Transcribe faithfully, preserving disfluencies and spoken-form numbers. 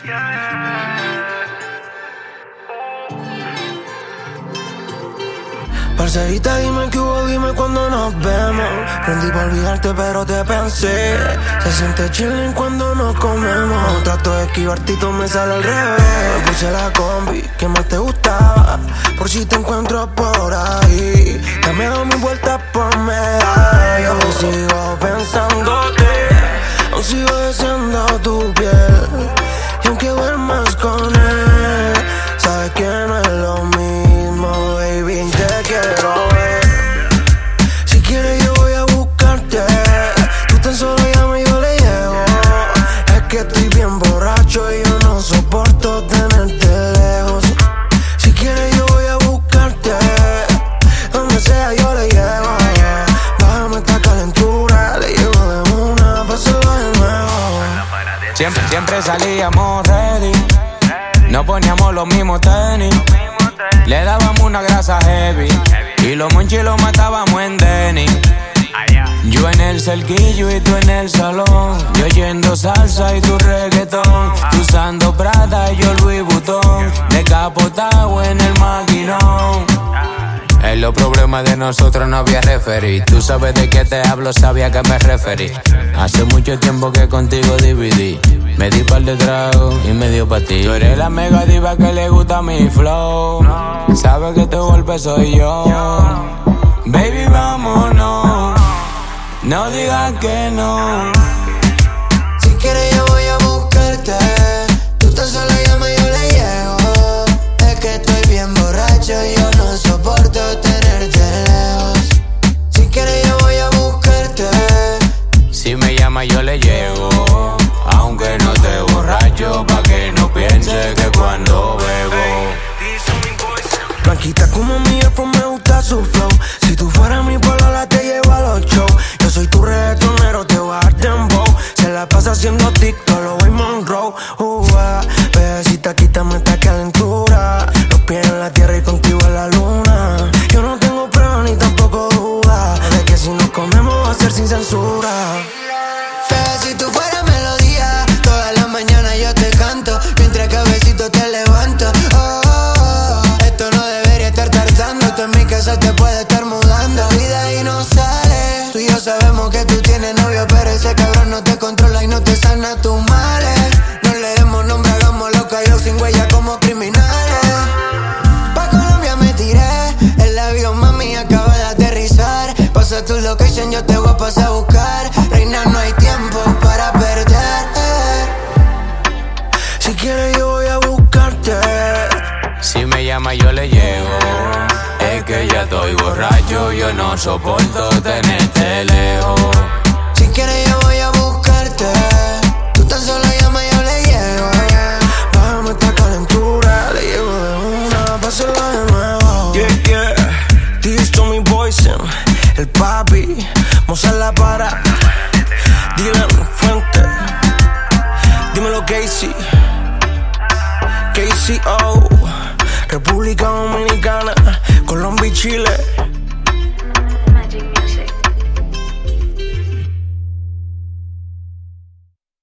Parcerita, dime que hubo, dime cuando nos vemos. Prendí pa' olvidarte pero te pensé. Se siente chilling cuando nos comemos. Trato de esquivarte y todo me sale al revés. Me puse la combi que más te gustaba, por si te encuentro por ahí. Dame dado mi vuelta por medallo. Aún sigo pensándote, aún sigo deseando tu piel. Y aunque duermas con él, sabes que no es lo mismo, baby, te quiero ver. Si quieres yo voy a buscarte, tú tan solo llama y yo le llego. Es que estoy bien borracho y yo no soporto tenerte lejos. Si quieres yo voy a buscarte, donde sea yo le llego. Bájame esta calentura, le llevo de una, pásalo de nuevo. Siempre, siempre salíamos ready, no poníamos los mismos tenis. Le dábamos una grasa heavy y los monchis los matábamos en Denny. Yo en el cerquillo y tú en el salón, yo oyendo salsa y tu reggaetón, tú usando Prada y yo Louis Vuitton, decapotado en el maquinón. En los problemas de nosotros no había referí. Tú sabes de qué te hablo, sabía que me referí. Hace mucho tiempo que contigo dividí. Me di par de tragos y me dio pa' ti. Tú eres la mega diva que le gusta mi flow. Sabes que tu golpe soy yo. Baby, vámonos, no digas que no. Si quieres yo voy a buscarte, tú tan solo llama y yo le llego. Es que estoy bien borracho y yo no soporto tenerte lejos. Si quieres yo voy a buscarte, si me llama yo le llego. Aunque no te borracho, pa' que no piense que cuando bebo. Blanquita como mi iPhone, me gusta su flow. Si tú fueras mi polola te llevo a los shows. Yo soy tu reggaetonero, te voy a dar dembow. Se la pasa haciendo TikTok, lo voy Monroe. Uh, ah, bebecita, quítame esta calentura. Los pies en la tierra y contigo en la luna. Yo no tengo prueba ni tampoco duda de que si nos comemos va a ser sin censura. Pero si tú fueras melodía, todas las mañanas yo te canto, mientras que a besitos te levanto. Oh, oh, oh, esto no debería estar tardando. Tú en mi casa te puedes estar mudando y de ahí no sales. Tú y yo sabemos que tú tienes novio, pero ese cabrón no te controla y no te sana tus males. No le demos nombre, hagámoslo callado sin huella como criminales. Pa' Colombia me tiré, el avión mami acaba de aterrizar. Pasa tu location, yo te voy a pasar a buscar. Reina, no hay tiempo para perder. Si quieres yo voy a buscarte, si me llama yo le llego. Es que ya estoy borracho, yo no soporto tenerte lejos. Si quieres yo voy a buscarte, tú tan solo llama y yo le llego. Bájame esta calentura, le llevo de una, pásalo de nuevo. Yeah, yeah, this Tommy Boysen, el papi, Mozart la para, Dylan Fuente, dímelo Casey, K C O, República Dominicana, Colombia y Chile.